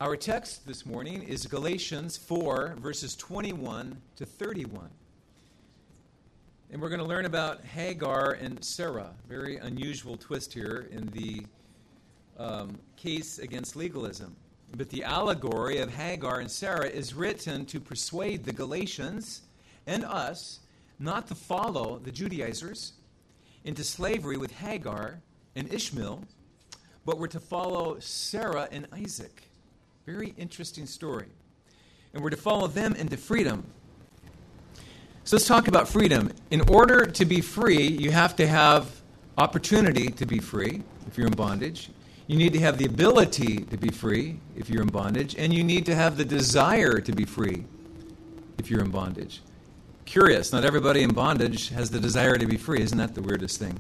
Our text this morning is Galatians 4, verses 21 to 31. And we're going to learn about Hagar and Sarah. Very unusual twist here in the case against legalism. But the allegory of Hagar and Sarah is written to persuade the Galatians and us not to follow the Judaizers into slavery with Hagar and Ishmael, but we're to follow Sarah and Isaac. Very interesting story. And we're to follow them into freedom. So let's talk about freedom. In order to be free, you have to have opportunity to be free if you're in bondage. You need to have the ability to be free if you're in bondage. And you need to have the desire to be free if you're in bondage. Curious, not everybody in bondage has the desire to be free. Isn't that the weirdest thing?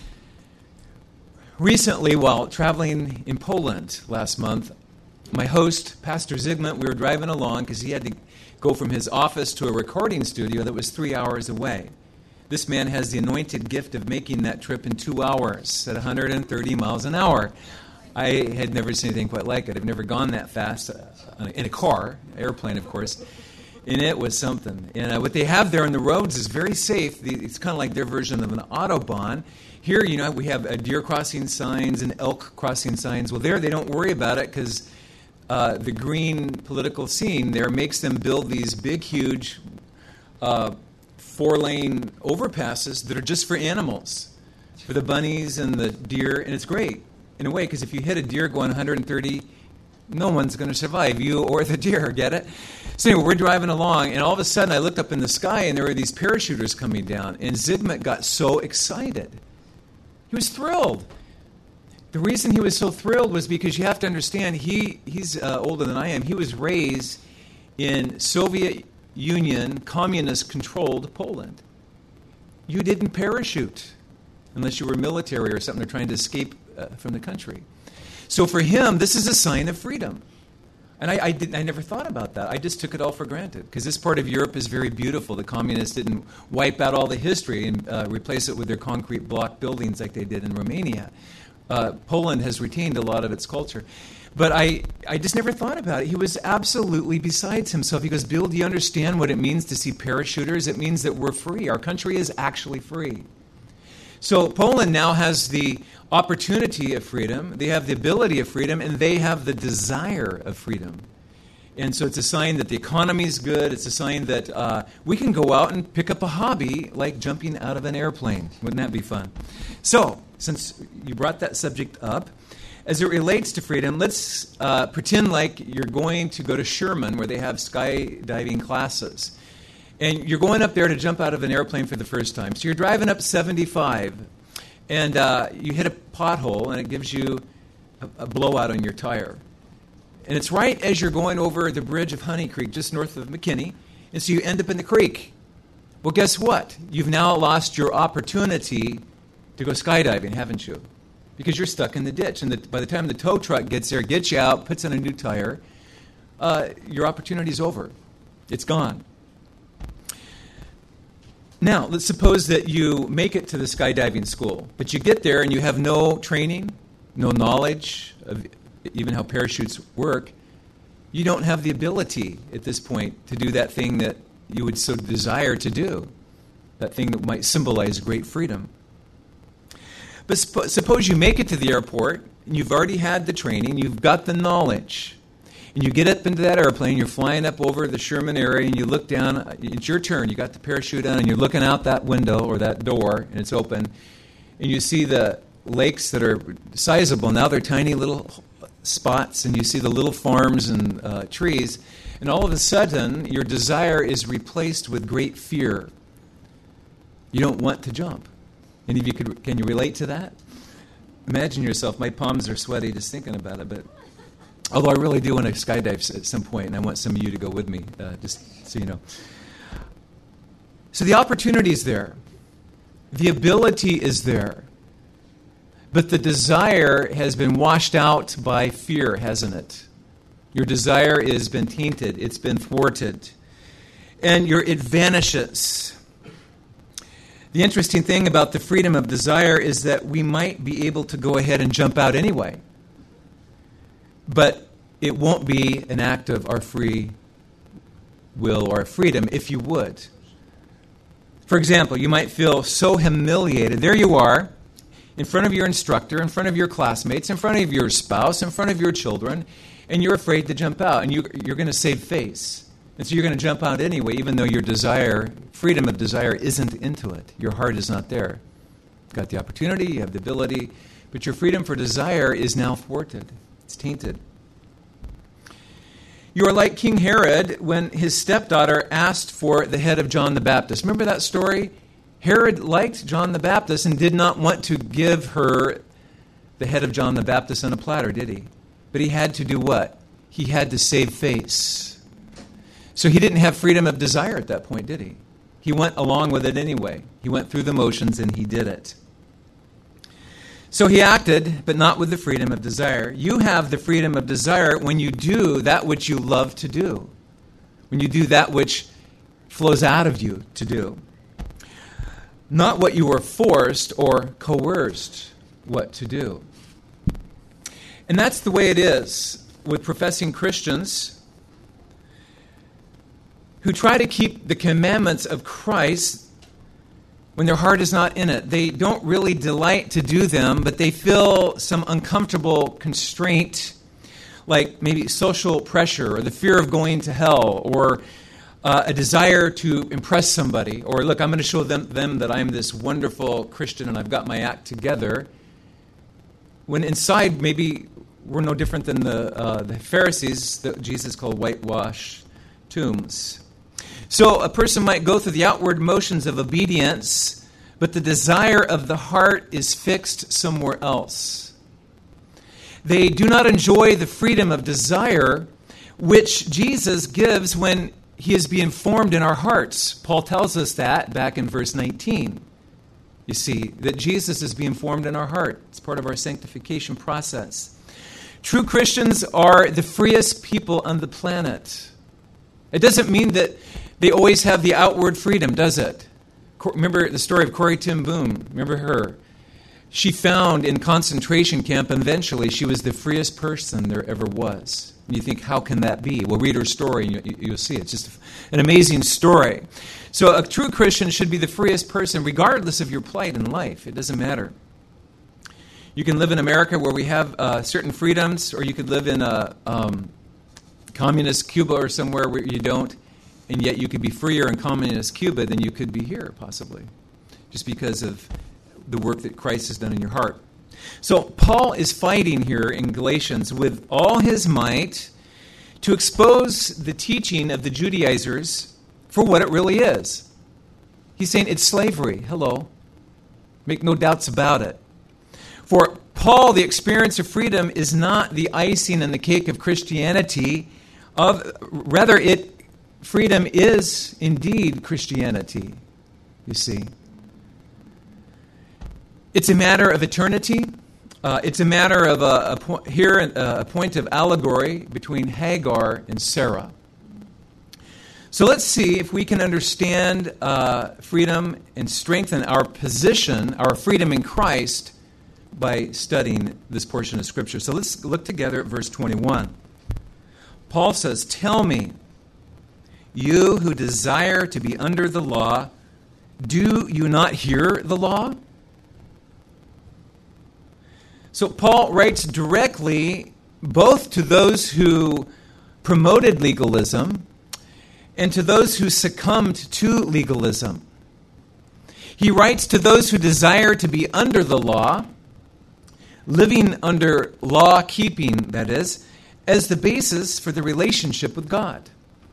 Recently, while traveling in Poland last month, my host, Pastor Zygmunt, we were driving along because he had to go from his office to a recording studio that was 3 hours away. This man has the anointed gift of making that trip in 2 hours at 130 miles an hour. I had never seen anything quite like it. I've never gone that fast in a car, airplane, of course, and it was something. And what they have there on the roads is very safe. It's kind of like their version of an Autobahn. Here, we have deer crossing signs and elk crossing signs. Well, there they don't worry about it because the green political scene there makes them build these big, huge 4-lane overpasses that are just for animals, for the bunnies and the deer, and it's great in a way because if you hit a deer going 130, no one's going to survive, you or the deer, get it? So anyway, we're driving along, and all of a sudden I looked up in the sky, and there were these parachuters coming down, and Zygmunt got so excited. He was thrilled. The reason he was so thrilled was because you have to understand, he's older than I am. He was raised in Soviet Union, communist-controlled Poland. You didn't parachute unless you were military or something. They're trying to escape from the country. So for him, this is a sign of freedom. And I never thought about that. I just took it all for granted because this part of Europe is very beautiful. The communists didn't wipe out all the history and replace it with their concrete block buildings like they did in Romania. Poland has retained a lot of its culture. But I just never thought about it. He was absolutely besides himself. He goes, Bill, do you understand what it means to see parachuters? It means that we're free. Our country is actually free. So Poland now has the opportunity of freedom. They have the ability of freedom, and they have the desire of freedom. And so it's a sign that the economy is good. It's a sign that we can go out and pick up a hobby like jumping out of an airplane. Wouldn't that be fun? So, since you brought that subject up, as it relates to freedom, let's pretend like you're going to go to Sherman where they have skydiving classes. And you're going up there to jump out of an airplane for the first time. So you're driving up 75, and you hit a pothole, and it gives you a blowout on your tire. And it's right as you're going over the bridge of Honey Creek, just north of McKinney, and so you end up in the creek. Well, guess what? You've now lost your opportunity to go skydiving, haven't you? Because you're stuck in the ditch. And by the time the tow truck gets there, gets you out, puts in a new tire, your opportunity's over. It's gone. Now, let's suppose that you make it to the skydiving school, but you get there and you have no training, no knowledge of even how parachutes work. You don't have the ability at this point to do that thing that you would so desire to do, that thing that might symbolize great freedom. But suppose you make it to the airport, and you've already had the training, you've got the knowledge, and you get up into that airplane, you're flying up over the Sherman area, and you look down, it's your turn, you got the parachute on, and you're looking out that window or that door, and it's open, and you see the lakes that are sizable. Now they're tiny little spots, and you see the little farms and trees, and all of a sudden, your desire is replaced with great fear. You don't want to jump. Any of you can you relate to that? Imagine yourself, my palms are sweaty just thinking about it, but although I really do want to skydive at some point, and I want some of you to go with me, just so you know. So the opportunity is there. The ability is there. But the desire has been washed out by fear, hasn't it? Your desire has been tainted. It's been thwarted. And it vanishes. The interesting thing about the freedom of desire is that we might be able to go ahead and jump out anyway. But it won't be an act of our free will or freedom if you would. For example, you might feel so humiliated. There you are, in front of your instructor, in front of your classmates, in front of your spouse, in front of your children, and you're afraid to jump out, and you're going to save face. And so you're going to jump out anyway, even though your desire, freedom of desire, isn't into it. Your heart is not there. You've got the opportunity, you have the ability, but your freedom for desire is now thwarted. It's tainted. You are like King Herod when his stepdaughter asked for the head of John the Baptist. Remember that story? Herod liked John the Baptist and did not want to give her the head of John the Baptist on a platter, did he? But he had to do what? He had to save face. So he didn't have freedom of desire at that point, did he? He went along with it anyway. He went through the motions and he did it. So he acted, but not with the freedom of desire. You have the freedom of desire when you do that which you love to do, when you do that which flows out of you to do, not what you were forced or coerced what to do. And that's the way it is with professing Christians who try to keep the commandments of Christ when their heart is not in it. They don't really delight to do them, but they feel some uncomfortable constraint, like maybe social pressure or the fear of going to hell or a desire to impress somebody. Or, look, I'm going to show them that I'm this wonderful Christian and I've got my act together. When inside, maybe we're no different than the Pharisees that Jesus called whitewash tombs. So a person might go through the outward motions of obedience, but the desire of the heart is fixed somewhere else. They do not enjoy the freedom of desire which Jesus gives when he is being formed in our hearts. Paul tells us that back in verse 19. You see, that Jesus is being formed in our heart. It's part of our sanctification process. True Christians are the freest people on the planet. It doesn't mean that they always have the outward freedom, does it? Remember the story of Corrie ten Boom. Remember her? She found in concentration camp, eventually, she was the freest person there ever was. And you think, how can that be? Well, read her story and you'll see. It's just an amazing story. So a true Christian should be the freest person, regardless of your plight in life. It doesn't matter. You can live in America where we have certain freedoms, or you could live in a communist Cuba or somewhere where you don't, and yet you could be freer in communist Cuba than you could be here, possibly, just because of the work that Christ has done in your heart. So Paul is fighting here in Galatians with all his might to expose the teaching of the Judaizers for what it really is. He's saying it's slavery. Hello. Make no doubts about it. For Paul, the experience of freedom is not the icing on the cake of Christianity. Rather, freedom is indeed Christianity, you see. It's a matter of eternity. It's a matter of a point of allegory between Hagar and Sarah. So let's see if we can understand freedom and strengthen our position, our freedom in Christ, by studying this portion of Scripture. So let's look together at verse 21. Paul says, "Tell me, you who desire to be under the law, do you not hear the law?" So Paul writes directly both to those who promoted legalism and to those who succumbed to legalism. He writes to those who desire to be under the law, living under law keeping, that is, as the basis for the relationship with God.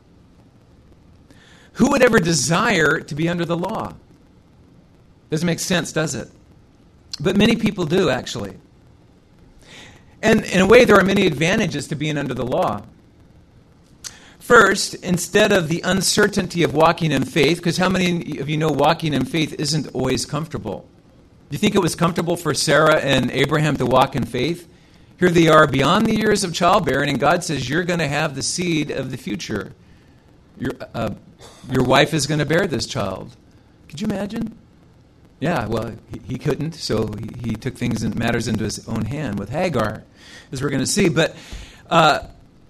Who would ever desire to be under the law? Doesn't make sense, does it? But many people do, actually. And in a way, there are many advantages to being under the law. First, instead of the uncertainty of walking in faith, because how many of you know walking in faith isn't always comfortable? Do you think it was comfortable for Sarah and Abraham to walk in faith? Here they are beyond the years of childbearing, and God says, you're going to have the seed of the future. Your wife is going to bear this child. Could you imagine? Yeah, well, he couldn't, so he took matters into his own hand with Hagar, as we're going to see. But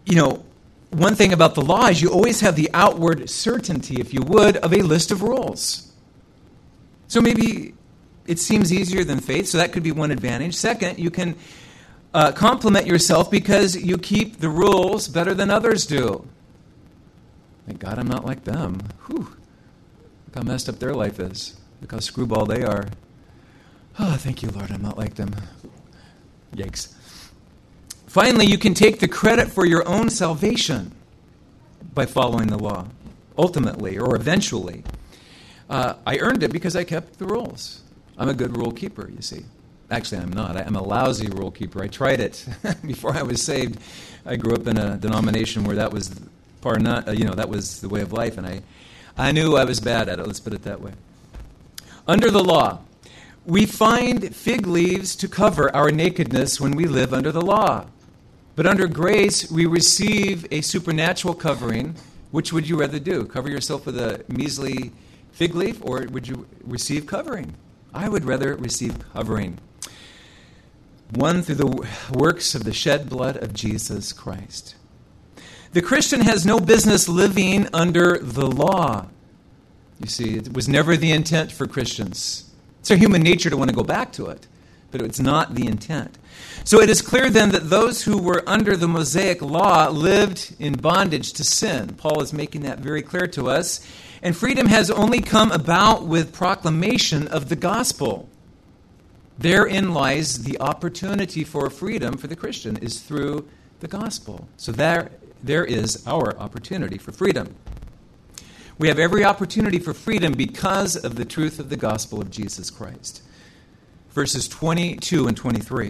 one thing about the law is you always have the outward certainty, if you would, of a list of rules. So maybe it seems easier than faith, so that could be one advantage. Second, you can compliment yourself because you keep the rules better than others do. Thank God I'm not like them. Whew. Look how messed up their life is. Look how screwball they are. Oh, thank you, Lord, I'm not like them. Yikes. Finally, you can take the credit for your own salvation by following the law, ultimately or eventually. I earned it because I kept the rules. I'm a good rule keeper, you see. Actually, I'm not. I'm a lousy rule keeper. I tried it before I was saved. I grew up in a denomination where that was that was the way of life, and I knew I was bad at it. Let's put it that way. Under the law, we find fig leaves to cover our nakedness when we live under the law. But under grace, we receive a supernatural covering. Which would you rather do? Cover yourself with a measly fig leaf, or would you receive covering? I would rather receive covering. One through the works of the shed blood of Jesus Christ. The Christian has no business living under the law. You see, it was never the intent for Christians. It's our human nature to want to go back to it, but it's not the intent. So it is clear then that those who were under the Mosaic law lived in bondage to sin. Paul is making that very clear to us. And freedom has only come about with proclamation of the gospel. Therein lies the opportunity for freedom for the Christian, is through the gospel. So there is our opportunity for freedom. We have every opportunity for freedom because of the truth of the gospel of Jesus Christ. Verses 22 and 23.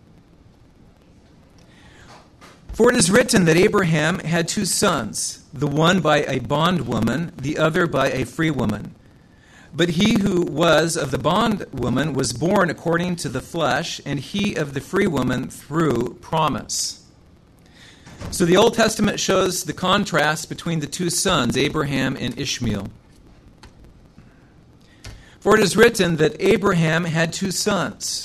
For it is written that Abraham had two sons, the one by a bondwoman, the other by a free woman. But he who was of the bondwoman was born according to the flesh, and he of the free woman through promise. So the Old Testament shows the contrast between the two sons, Abraham and Ishmael. For it is written that Abraham had two sons.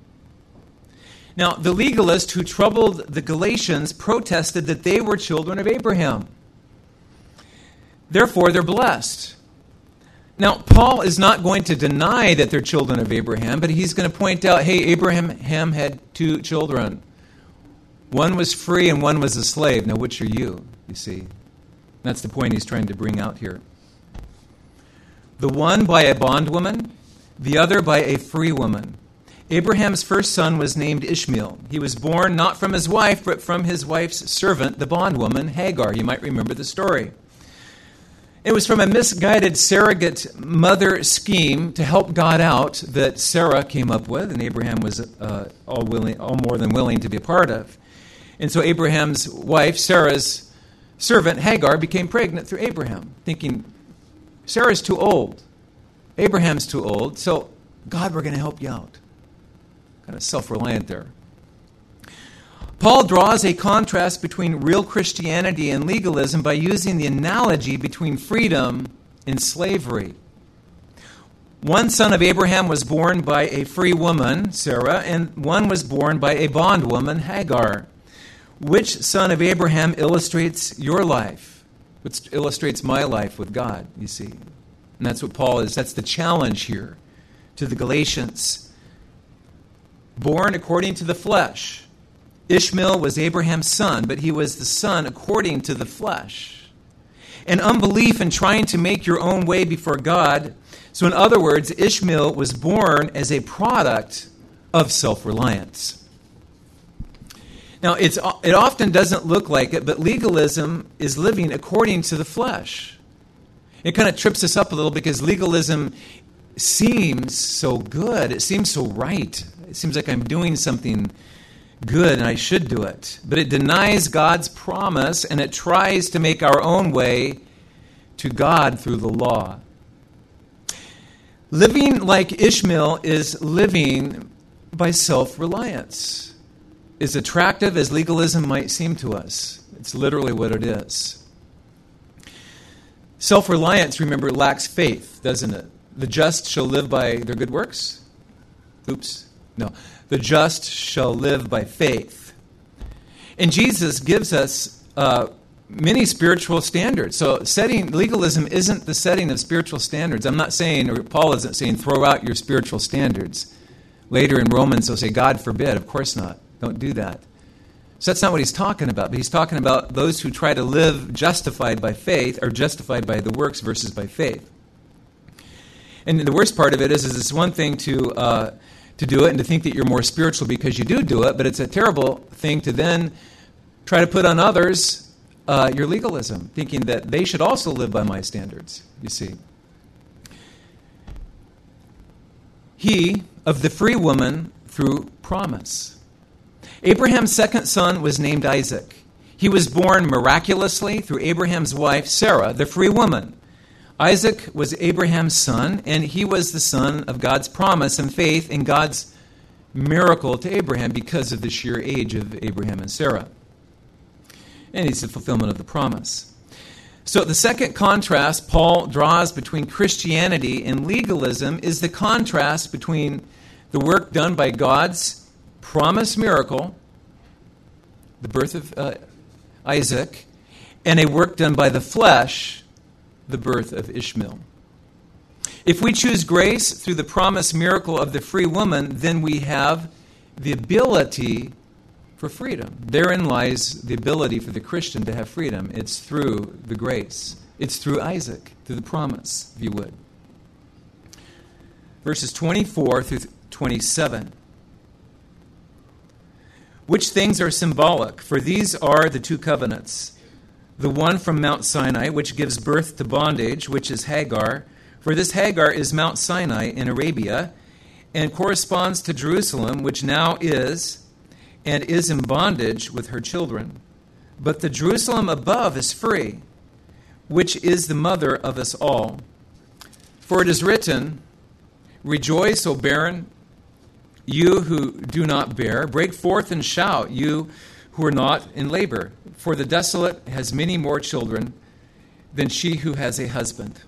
Now, the legalist who troubled the Galatians protested that they were children of Abraham. Therefore, they're blessed. Now, Paul is not going to deny that they're children of Abraham, but he's going to point out, hey, Abraham had two children. One was free and one was a slave. Now, which are you? You see, that's the point he's trying to bring out here. The one by a bondwoman, the other by a free woman. Abraham's first son was named Ishmael. He was born not from his wife, but from his wife's servant, the bondwoman, Hagar. You might remember the story. It was from a misguided surrogate mother scheme to help God out that Sarah came up with, and Abraham was all more than willing to be a part of. And so Abraham's wife, Sarah's servant, Hagar, became pregnant through Abraham, thinking, Sarah's too old. Abraham's too old, so God, we're going to help you out. Kind of self-reliant there. Paul draws a contrast between real Christianity and legalism by using the analogy between freedom and slavery. One son of Abraham was born by a free woman, Sarah, and one was born by a bondwoman, Hagar. Which son of Abraham illustrates your life? Which illustrates my life with God, you see. And that's what Paul is. That's the challenge here to the Galatians. Born according to the flesh. Ishmael was Abraham's son, but he was the son according to the flesh. And unbelief in trying to make your own way before God. So in other words, Ishmael was born as a product of self-reliance. Now, it often doesn't look like it, but legalism is living according to the flesh. It kind of trips us up a little because legalism seems so good. It seems so right. It seems like I'm doing something good and I should do it. But it denies God's promise and it tries to make our own way to God through the law. Living like Ishmael is living by self-reliance. As attractive as legalism might seem to us, it's literally what it is. Self-reliance, remember, lacks faith, doesn't it? The just shall live by their good works? No. The just shall live by faith. And Jesus gives us many spiritual standards. So legalism isn't the setting of spiritual standards. I'm not saying, or Paul isn't saying, throw out your spiritual standards. Later in Romans, he'll say, God forbid. Of course not. Don't do that. So that's not what he's talking about. But he's talking about those who try to live justified by faith, or justified by the works versus by faith. And the worst part of it is it's one thing to do it and to think that you're more spiritual because you do it, but it's a terrible thing to then try to put on others your legalism, thinking that they should also live by my standards, you see. He, of the free woman, through promise. Abraham's second son was named Isaac. He was born miraculously through Abraham's wife, Sarah, the free woman. Isaac was Abraham's son, and he was the son of God's promise and faith in God's miracle to Abraham because of the sheer age of Abraham and Sarah. And he's the fulfillment of the promise. So the second contrast Paul draws between Christianity and legalism is the contrast between the work done by God's promised miracle, the birth of Isaac, and a work done by the flesh, the birth of Ishmael. If we choose grace through the promised miracle of the free woman, then we have the ability for freedom. Therein lies the ability for the Christian to have freedom. It's through the grace. It's through Isaac, through the promise, if you would. Verses 24 through 27. Which things are symbolic? For these are the two covenants. The one from Mount Sinai, which gives birth to bondage, which is Hagar. For this Hagar is Mount Sinai in Arabia, and corresponds to Jerusalem, which now is, and is in bondage with her children. But the Jerusalem above is free, which is the mother of us all. For it is written, Rejoice, O barren, you who do not bear. Break forth and shout, you who are not in labor. For the desolate has many more children than she who has a husband.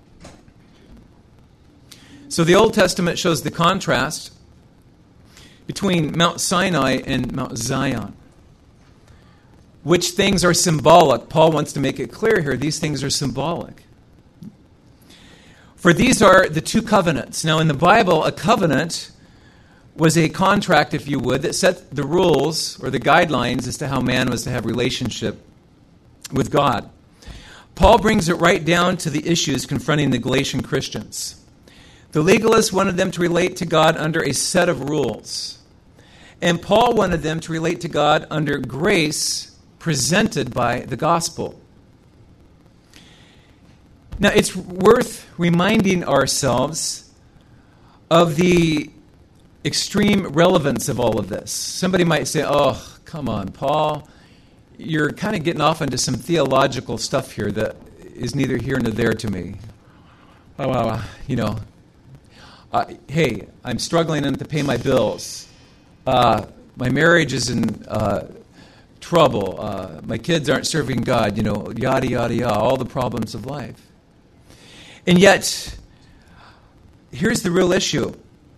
So the Old Testament shows the contrast between Mount Sinai and Mount Zion. Which things are symbolic? Paul wants to make it clear here. These things are symbolic. For these are the two covenants. Now in the Bible, a covenant was a contract, if you would, that set the rules or the guidelines as to how man was to have relationship with God. Paul brings it right down to the issues confronting the Galatian Christians. The legalists wanted them to relate to God under a set of rules. And Paul wanted them to relate to God under grace presented by the gospel. Now, it's worth reminding ourselves of the extreme relevance of all of this. Somebody might say, oh, come on, Paul, you're kind of getting off into some theological stuff here that is neither here nor there to me. Hey, I'm struggling to pay my bills. My marriage is in trouble. My kids aren't serving God, yada, yada, yada, all the problems of life. And yet, here's the real issue.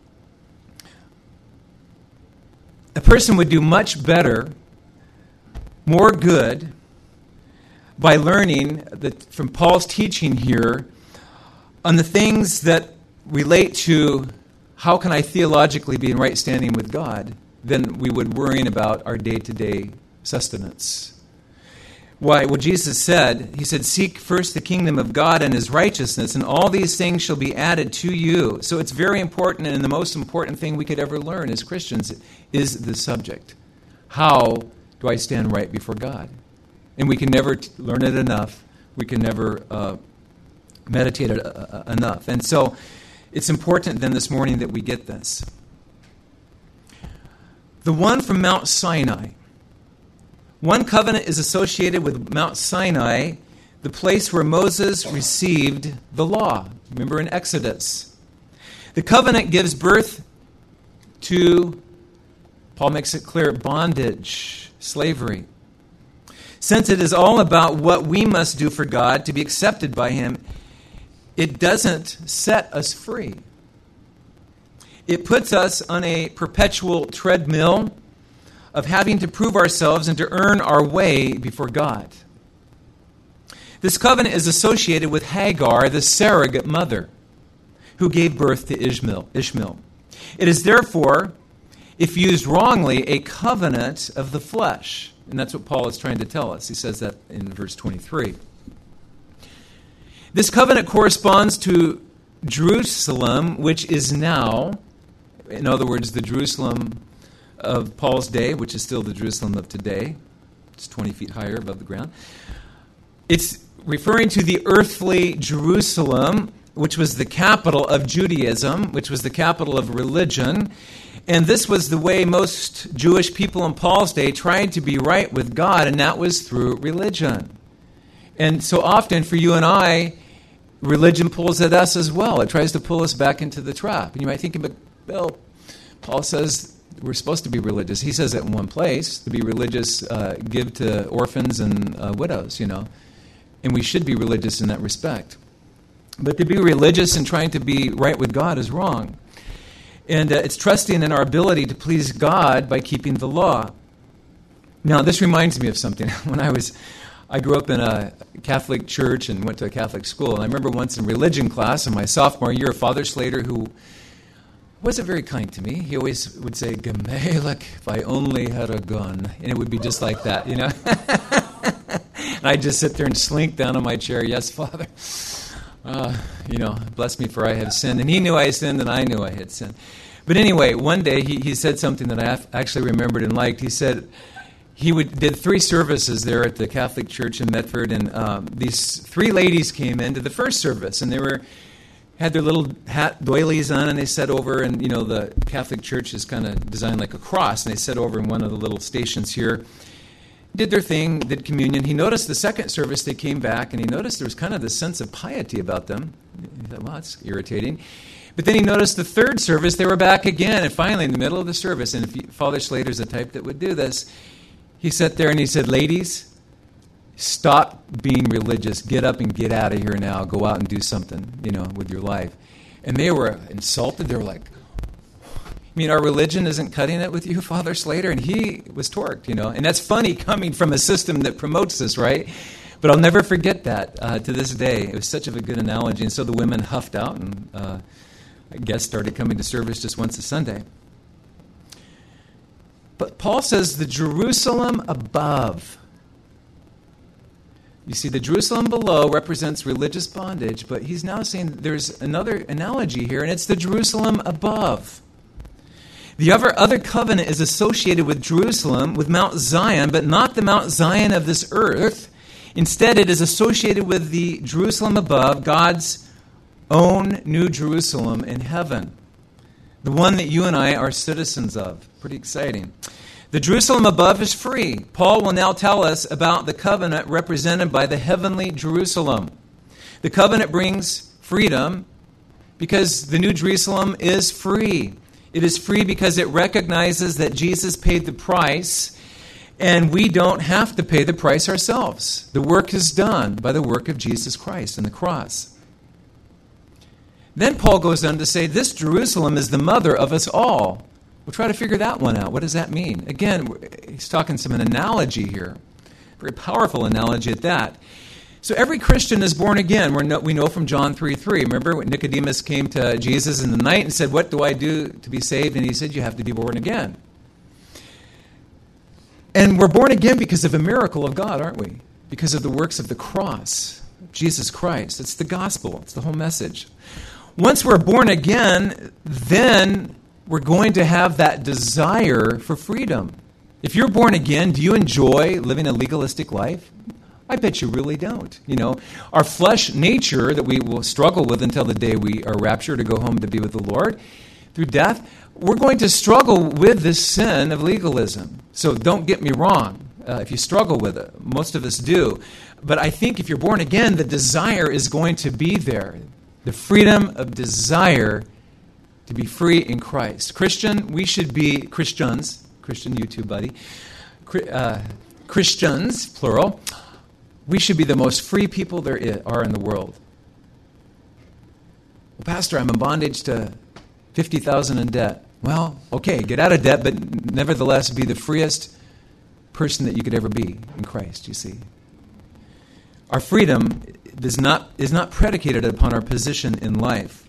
A person would do much better, more good, by learning from Paul's teaching here on the things that relate to how can I theologically be in right standing with God than we would worrying about our day-to-day sustenance. Why? Well, Jesus said, he said, seek first the kingdom of God and his righteousness, and all these things shall be added to you. So it's very important, and the most important thing we could ever learn as Christians is the subject. How do I stand right before God? And we can never learn it enough. We can never meditate it enough. And so it's important then this morning that we get this. The one from Mount Sinai. One covenant is associated with Mount Sinai, the place where Moses received the law. Remember in Exodus. The covenant gives birth to, Paul makes it clear, bondage, slavery. Since it is all about what we must do for God to be accepted by him, it doesn't set us free. It puts us on a perpetual treadmill of having to prove ourselves and to earn our way before God. This covenant is associated with Hagar, the surrogate mother, who gave birth to Ishmael. It is therefore, if used wrongly, a covenant of the flesh. And that's what Paul is trying to tell us. He says that in verse 23. This covenant corresponds to Jerusalem, which is now, in other words, the Jerusalem of Paul's day, which is still the Jerusalem of today. It's 20 feet higher above the ground. It's referring to the earthly Jerusalem, which was the capital of Judaism, which was the capital of religion. And this was the way most Jewish people in Paul's day tried to be right with God, and that was through religion. And so often for you and I, religion pulls at us as well. It tries to pull us back into the trap. And you might think, well, Paul says we're supposed to be religious. He says it in one place, to be religious, give to orphans and widows, And we should be religious in that respect. But to be religious and trying to be right with God is wrong. And it's trusting in our ability to please God by keeping the law. Now, this reminds me of something. I grew up in a Catholic church and went to a Catholic school. And I remember once in religion class in my sophomore year, Father Slater, who wasn't very kind to me, he always would say, "Gemelech, if I only had a gun." And it would be just like that, And I'd just sit there and slink down on my chair. "Yes, Father. Bless me for I have sinned." And he knew I had sinned and I knew I had sinned. But anyway, one day he said something that I actually remembered and liked. He said he did 3 services there at the Catholic Church in Medford, and these 3 ladies came into the first service, and they had their little hat doilies on, and they sat over, and the Catholic Church is kind of designed like a cross, and they sat over in one of the little stations here, did their thing, did communion. He noticed the second service they came back, and he noticed there was kind of this sense of piety about them. He thought, well, that's irritating. But then he noticed the third service, they were back again, and finally in the middle of the service, and if Father Slater's the type that would do this, he sat there and he said, "Ladies, stop being religious. Get up and get out of here now. Go out and do something, with your life." And they were insulted. They were like, "Our religion isn't cutting it with you, Father Slater?" And he was torqued, And that's funny coming from a system that promotes this, right? But I'll never forget that to this day. It was such a good analogy. And so the women huffed out and I guess started coming to service just once a Sunday. But Paul says the Jerusalem above. You see, the Jerusalem below represents religious bondage, but he's now saying there's another analogy here, and it's the Jerusalem above. The other covenant is associated with Jerusalem, with Mount Zion, but not the Mount Zion of this earth. Instead, it is associated with the Jerusalem above, God's own New Jerusalem in heaven, the one that you and I are citizens of. Pretty exciting. The Jerusalem above is free. Paul will now tell us about the covenant represented by the heavenly Jerusalem. The covenant brings freedom because the New Jerusalem is free. It is free because it recognizes that Jesus paid the price, and we don't have to pay the price ourselves. The work is done by the work of Jesus Christ and the cross. Then Paul goes on to say, this Jerusalem is the mother of us all. We'll try to figure that one out. What does that mean? Again, he's talking some analogy here. Very powerful analogy at that. So every Christian is born again. We know from John 3:3. Remember when Nicodemus came to Jesus in the night and said, "What do I do to be saved?" And he said, "You have to be born again." And we're born again because of a miracle of God, aren't we? Because of the works of the cross, Jesus Christ. It's the gospel. It's the whole message. Once we're born again, then we're going to have that desire for freedom. If you're born again, do you enjoy living a legalistic life? I bet you really don't. Our flesh nature that we will struggle with until the day we are raptured to go home to be with the Lord through death, we're going to struggle with this sin of legalism. So don't get me wrong. If you struggle with it, most of us do. But I think if you're born again, the desire is going to be there. The freedom of desire to be free in Christ. Christian, we should be Christians. Christian, you too, buddy. Christians, plural. We should be the most free people there are in the world. Well, Pastor, I'm in bondage to $50,000 in debt. Well, okay, get out of debt, but nevertheless be the freest person that you could ever be in Christ, you see. Our freedom is not predicated upon our position in life.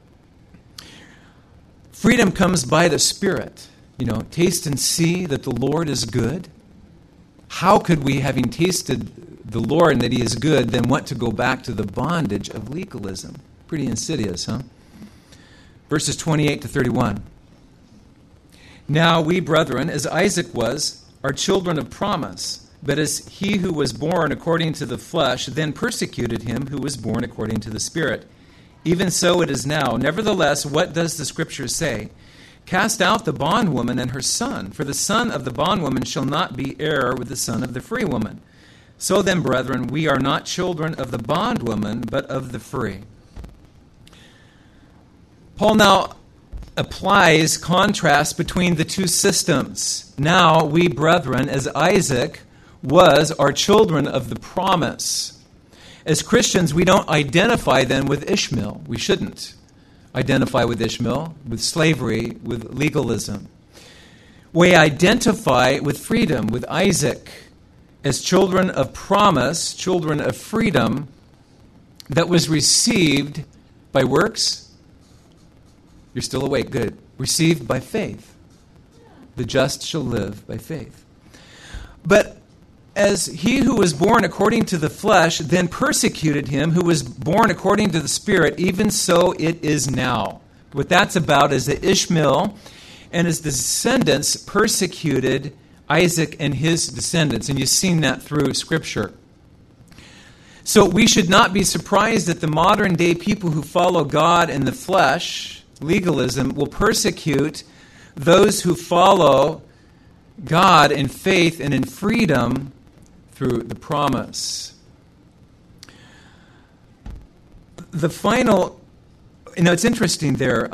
Freedom comes by the Spirit. Taste and see that the Lord is good. How could we, having tasted the Lord and that He is good, then want to go back to the bondage of legalism? Pretty insidious, huh? Verses 28 to 31. Now we, brethren, as Isaac was, are children of promise. But as he who was born according to the flesh then persecuted him who was born according to the Spirit. Even so it is now. Nevertheless, what does the Scripture say? Cast out the bondwoman and her son, for the son of the bondwoman shall not be heir with the son of the free woman. So then, brethren, we are not children of the bondwoman, but of the free. Paul now applies contrast between the two systems. Now we, brethren, as Isaac was, are children of the promise. As Christians, we don't identify then with Ishmael. We shouldn't identify with Ishmael, with slavery, with legalism. We identify with freedom, with Isaac, as children of promise, children of freedom that was received by works. You're still awake, good. Received by faith. The just shall live by faith. But as he who was born according to the flesh then persecuted him who was born according to the Spirit, even so it is now. What that's about is that Ishmael and his descendants persecuted Isaac and his descendants. And you've seen that through Scripture. So we should not be surprised that the modern day people who follow God in the flesh, legalism, will persecute those who follow God in faith and in freedom through the promise. The final, it's interesting there.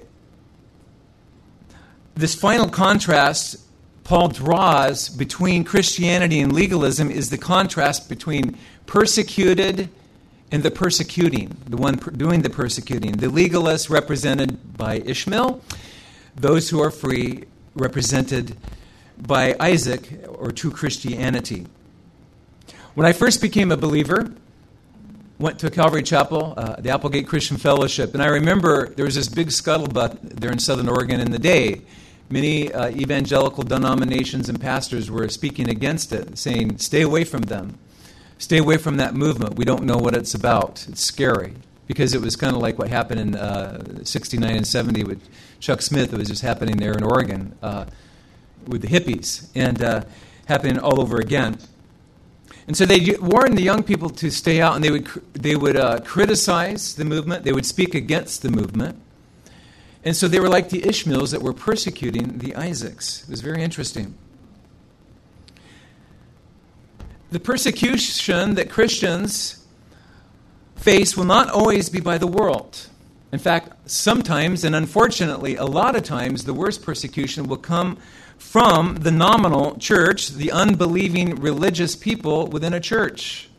This final contrast Paul draws between Christianity and legalism is the contrast between persecuted and the persecuting, the one doing the persecuting. The legalists represented by Ishmael, those who are free represented by Isaac, or true Christianity. When I first became a believer, went to Calvary Chapel, the Applegate Christian Fellowship, and I remember there was this big scuttlebutt there in Southern Oregon in the day. Many evangelical denominations and pastors were speaking against it, saying, stay away from them. Stay away from that movement. We don't know what it's about. It's scary. Because it was kind of like what happened in 69 and 70 with Chuck Smith. It was just happening there in Oregon with the hippies, and happening all over again. And so they warned the young people to stay out, and they would criticize the movement. They would speak against the movement. And so they were like the Ishmaels that were persecuting the Isaacs. It was very interesting. The persecution that Christians face will not always be by the world. In fact, sometimes, and unfortunately a lot of times, the worst persecution will come from the nominal church, the unbelieving religious people within a church.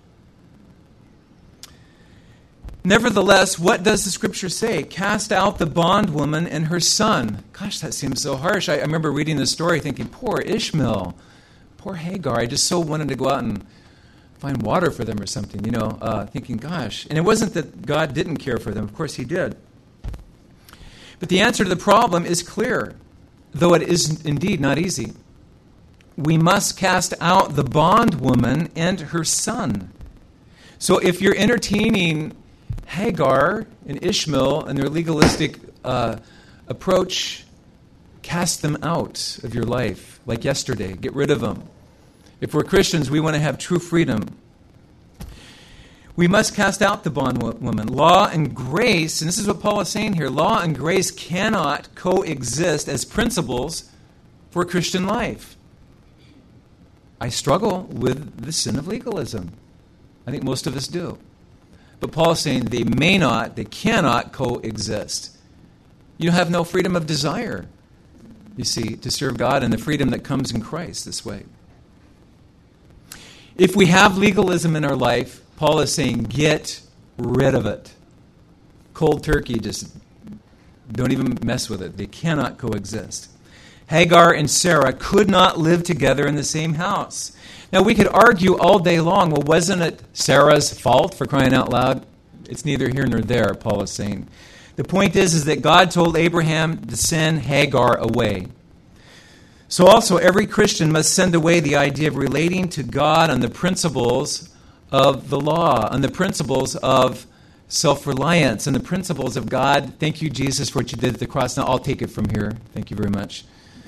Nevertheless, what does the Scripture say? Cast out the bondwoman and her son. Gosh, that seems so harsh. I remember reading this story thinking, poor Ishmael, poor Hagar. I just so wanted to go out and find water for them or something, thinking, gosh. And it wasn't that God didn't care for them. Of course He did. But the answer to the problem is clear, though it is indeed not easy. We must cast out the bondwoman and her son. So if you're entertaining Hagar and Ishmael and their legalistic approach, cast them out of your life like yesterday. Get rid of them. If we're Christians, we want to have true freedom. We must cast out the bondwoman. Law and grace, and this is what Paul is saying here, law and grace cannot coexist as principles for Christian life. I struggle with the sin of legalism. I think most of us do. But Paul is saying they cannot coexist. You have no freedom of desire, you see, to serve God and the freedom that comes in Christ this way. If we have legalism in our life, Paul is saying, get rid of it. Cold turkey, just Don't even mess with it. They cannot coexist. Hagar and Sarah could not live together in the same house. Now, we could argue all day long, well, wasn't it Sarah's fault, for crying out loud? It's neither here nor there, Paul is saying. The point is that God told Abraham to send Hagar away. So also, every Christian must send away the idea of relating to God on the principles of the law, on the principles of self-reliance, and the principles of God. Thank you, Jesus, for what you did at the cross. Now, I'll take it from here. Thank you very much.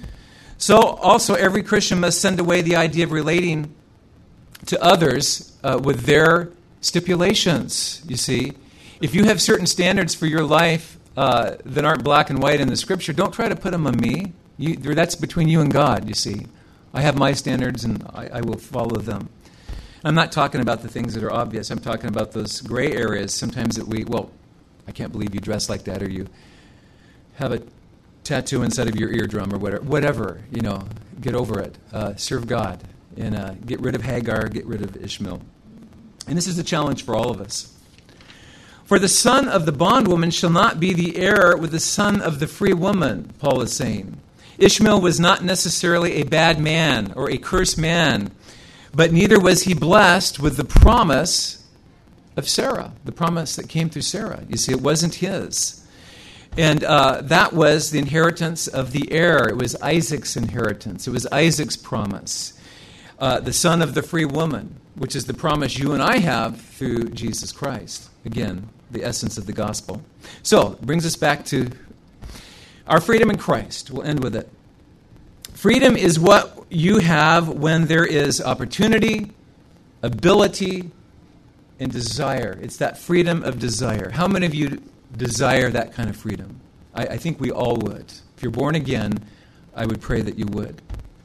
So also, every Christian must send away the idea of relating to others with their stipulations, you see. If you have certain standards for your life that aren't black and white in the Scripture, don't try to put them on me. That's between you and God, you see. I have my standards, and I will follow them. I'm not talking about the things that are obvious. I'm talking about those gray areas sometimes that I can't believe you dress like that, or you have a tattoo inside of your eardrum, or whatever, get over it. Serve God, and get rid of Hagar, get rid of Ishmael. And this is a challenge for all of us. For the son of the bondwoman shall not be the heir with the son of the free woman, Paul is saying. Ishmael was not necessarily a bad man or a cursed man, but neither was he blessed with the promise of Sarah, the promise that came through Sarah. You see, it wasn't his. And that was the inheritance of the heir. It was Isaac's inheritance. It was Isaac's promise. The son of the free woman, which is the promise you and I have through Jesus Christ. Again, the essence of the gospel. So, it brings us back to our freedom in Christ. We'll end with it. Freedom is what you have when there is opportunity, ability, and desire. It's that freedom of desire. How many of you desire that kind of freedom? I think we all would. If you're born again, I would pray that you would.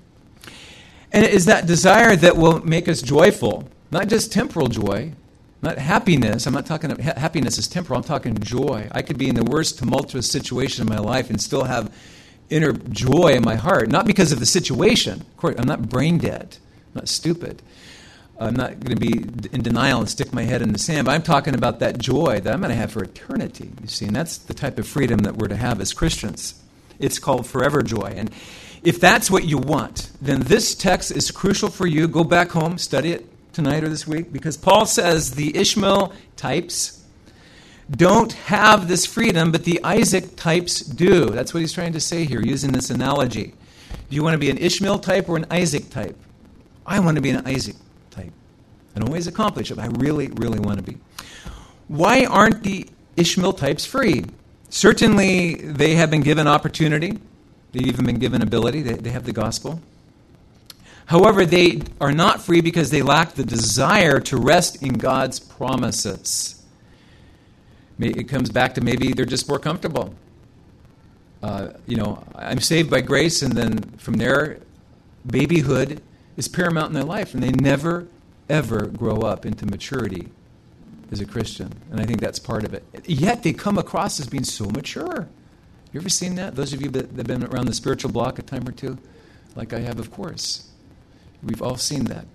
And it is that desire that will make us joyful, not just temporal joy, not happiness. I'm not talking about happiness is temporal. I'm talking joy. I could be in the worst tumultuous situation in my life and still have inner joy in my heart, not because of the situation. Of course, I'm not brain dead. I'm not stupid. I'm not going to be in denial and stick my head in the sand, but I'm talking about that joy that I'm going to have for eternity, you see, and that's the type of freedom that we're to have as Christians. It's called forever joy. And if that's what you want, then this text is crucial for you. Go back home, study it tonight or this week, because Paul says the Ishmael types don't have this freedom, but the Isaac types do. That's what he's trying to say here, using this analogy. Do you want to be an Ishmael type or an Isaac type? I want to be an Isaac type. I don't always accomplish it, but I really, really want to be. Why aren't the Ishmael types free? Certainly, they have been given opportunity. They've even been given ability. They have the gospel. However, they are not free because they lack the desire to rest in God's promises. It comes back to maybe they're just more comfortable. I'm saved by grace, and then from there, babyhood is paramount in their life, and they never, ever grow up into maturity as a Christian. And I think that's part of it. Yet they come across as being so mature. You ever seen that? Those of you that have been around the spiritual block a time or two, like I have, of course. We've all seen that.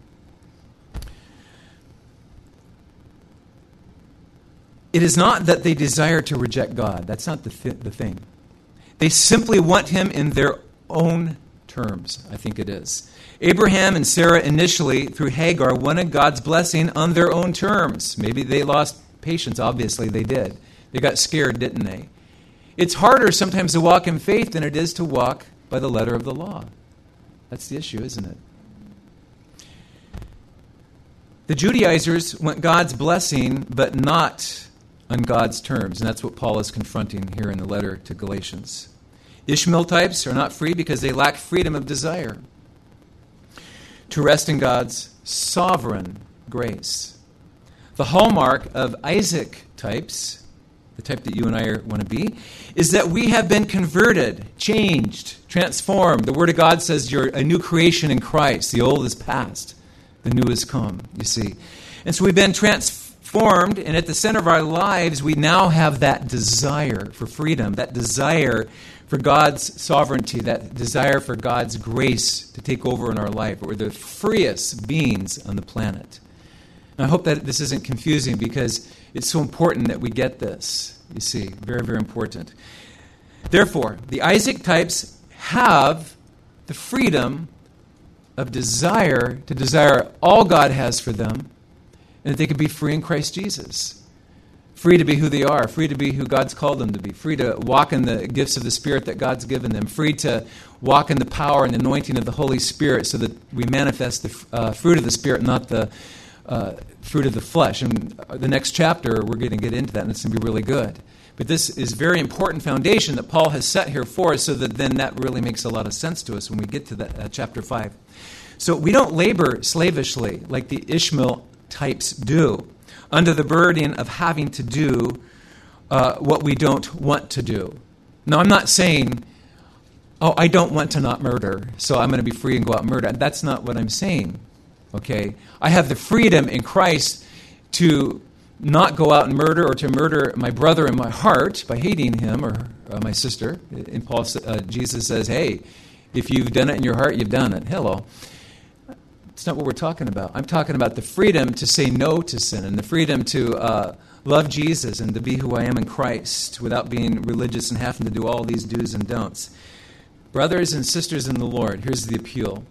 It is not that they desire to reject God. That's not the thing. They simply want him in their own terms, I think it is. Abraham and Sarah initially, through Hagar, wanted God's blessing on their own terms. Maybe they lost patience. Obviously, they did. They got scared, didn't they? It's harder sometimes to walk in faith than it is to walk by the letter of the law. That's the issue, isn't it? The Judaizers want God's blessing, but not on God's terms. And that's what Paul is confronting here in the letter to Galatians. Ishmael types are not free because they lack freedom of desire to rest in God's sovereign grace. The hallmark of Isaac types, the type that you and I want to be, is that we have been converted, changed, transformed. The Word of God says you're a new creation in Christ. The old is past. The new has come, you see. And so we've been transformed, and at the center of our lives, we now have that desire for freedom, that desire for God's sovereignty, that desire for God's grace to take over in our life. We're the freest beings on the planet. And I hope that this isn't confusing because it's so important that we get this, you see. Very, very important. Therefore, the Isaac types have the freedom of desire to desire all God has for them, and that they could be free in Christ Jesus. Free to be who they are, free to be who God's called them to be, free to walk in the gifts of the Spirit that God's given them, free to walk in the power and anointing of the Holy Spirit so that we manifest the fruit of the Spirit, not the fruit of the flesh. And the next chapter, we're going to get into that, and it's going to be really good. But this is very important foundation that Paul has set here for us, so that then that really makes a lot of sense to us when we get to that chapter 5. So we don't labor slavishly like the Ishmael types do, under the burden of having to do what we don't want to do. Now, I'm not saying, I don't want to not murder, so I'm going to be free and go out and murder. That's not what I'm saying, okay? I have the freedom in Christ to not go out and murder, or to murder my brother in my heart by hating him or my sister. And Jesus says, hey, if you've done it in your heart, you've done it. Hello. It's not what we're talking about. I'm talking about the freedom to say no to sin, and the freedom to love Jesus and to be who I am in Christ without being religious and having to do all these do's and don'ts. Brothers and sisters in the Lord, here's the appeal.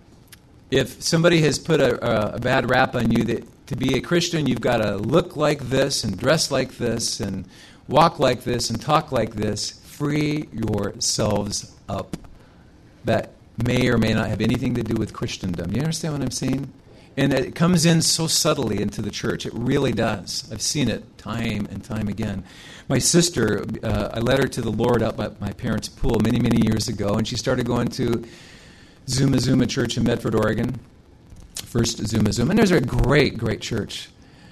If somebody has put a bad rap on you that to be a Christian, you've got to look like this and dress like this and walk like this and talk like this, free yourselves up. That may or may not have anything to do with Christendom. You understand what I'm saying? And it comes in so subtly into the church. It really does. I've seen it time and time again. My sister, I led her to the Lord up at my parents' pool many, many years ago, and she started going to Zuma Church in Medford, Oregon. First Zuma. And there's a great, great church.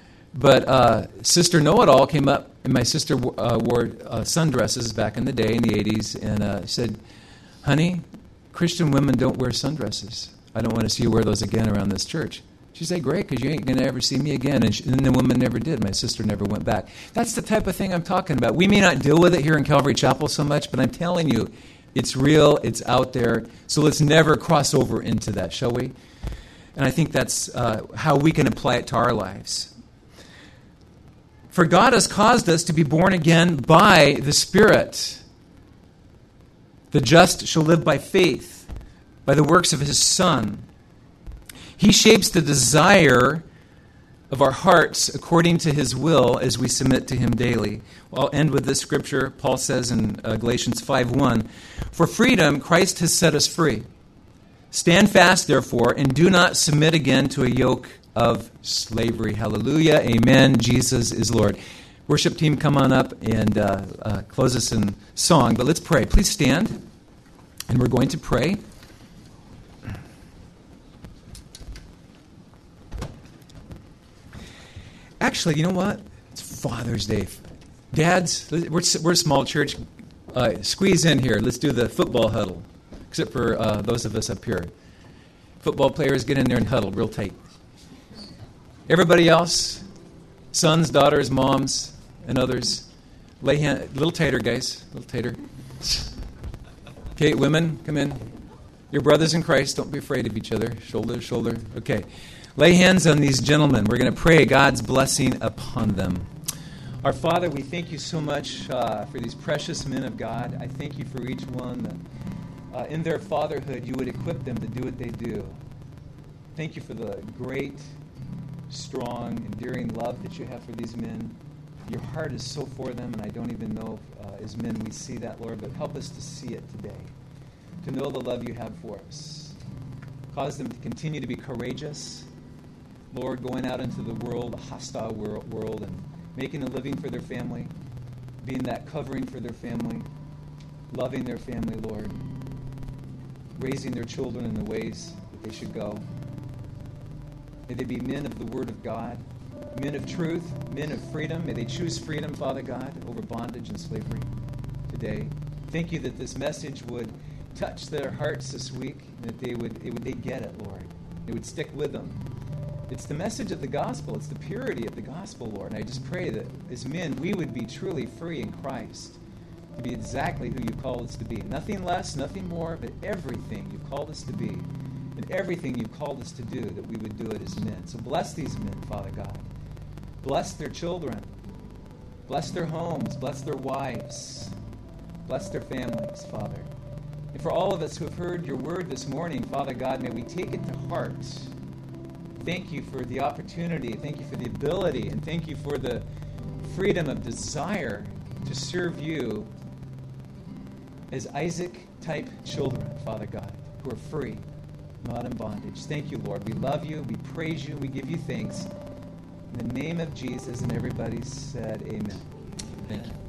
But Sister Know-It-All came up, and my sister wore sundresses back in the day, in the 80s, and said, honey, Christian women don't wear sundresses. I don't want to see you wear those again around this church. She said, great, because you ain't going to ever see me again. And the woman never did. My sister never went back. That's the type of thing I'm talking about. We may not deal with it here in Calvary Chapel so much, but I'm telling you, it's real, it's out there. So let's never cross over into that, shall we? And I think that's how we can apply it to our lives. For God has caused us to be born again by the Spirit. The just shall live by faith, by the works of his Son. He shapes the desire of our hearts according to his will as we submit to him daily. Well, I'll end with this scripture. Paul says in Galatians 5:1, for freedom Christ has set us free. Stand fast, therefore, and do not submit again to a yoke of slavery. Hallelujah. Amen. Jesus is Lord. Worship team, come on up and close us in song. But let's pray. Please stand, and we're going to pray. Actually, you know what? It's Father's Day. Dads, we're a small church. Squeeze in here. Let's do the football huddle, except for those of us up here. Football players, get in there and huddle real tight. Everybody else, sons, daughters, moms, and others, lay hand a little tighter, guys, a little tighter. Okay, women, come in. Your brothers in Christ, don't be afraid of each other. Shoulder to shoulder. Okay. Lay hands on these gentlemen. We're going to pray God's blessing upon them. Our Father, we thank you so much for these precious men of God. I thank you for each one that in their fatherhood you would equip them to do what they do. Thank you for the great, strong, endearing love that you have for these men. Your heart is so for them, and I don't even know if as men we see that, Lord, but help us to see it today, to know the love you have for us. Cause them to continue to be courageous, Lord, going out into the world, a hostile world, and making a living for their family, being that covering for their family, loving their family, Lord, raising their children in the ways that they should go. May they be men of the Word of God, men of truth, men of freedom. May they choose freedom, Father God, over bondage and slavery today. Thank you that this message would touch their hearts this week, and that they get it, Lord. It would stick with them. It's the message of the gospel. It's the purity of the gospel, Lord. And I just pray that as men, we would be truly free in Christ to be exactly who you called us to be. Nothing less, nothing more, but everything you called us to be and everything you called us to do, that we would do it as men. So bless these men, Father God. Bless their children. Bless their homes. Bless their wives. Bless their families, Father. And for all of us who have heard your word this morning, Father God, may we take it to heart. Thank you for the opportunity. Thank you for the ability. And thank you for the freedom of desire to serve you as Isaac-type children, Father God, who are free, not in bondage. Thank you, Lord. We love you. We praise you. We give you thanks. In the name of Jesus, and everybody said amen. Thank you.